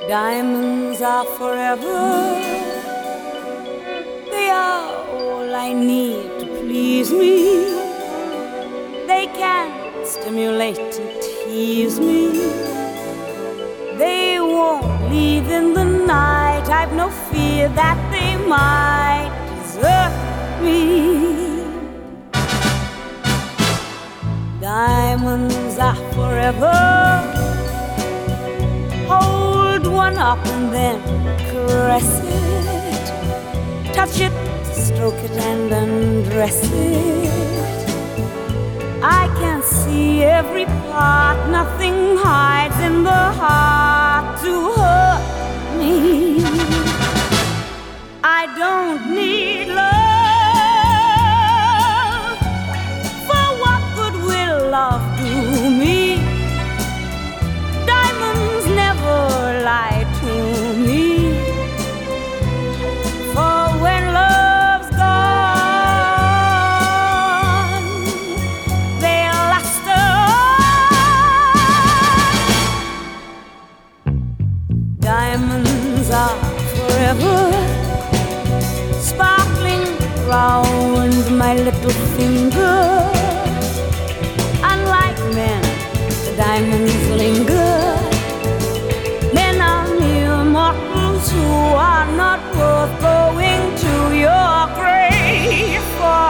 Diamonds are forever. They are all I need to please me. They can stimulate and tease me. They won't leave in the night. I've no fear that they might desert me. Diamonds are forever. Hold one up and then caress it. Touch it, stroke it and undress it. I can see every part. Nothing hides in the heart to hurt me. I don't need love. For what good will love do me? Diamonds never lie to me. For when love's gone, they'll last on. Diamonds are forever, sparkling round my little finger. Unlike men, the diamonds linger. Men are mere mortals who are not worth going to your grave for.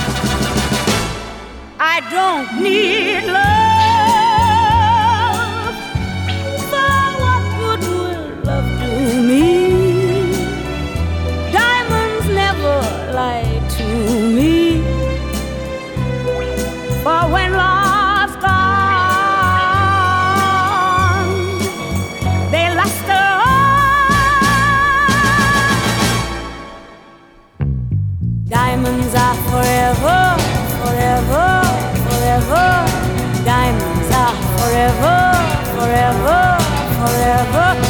I don't need love. For what good will love do me? Diamonds never lie to me. For when love's gone, they last on. Diamonds are forever, forever, forever. Diamonds are forever, forever, forever.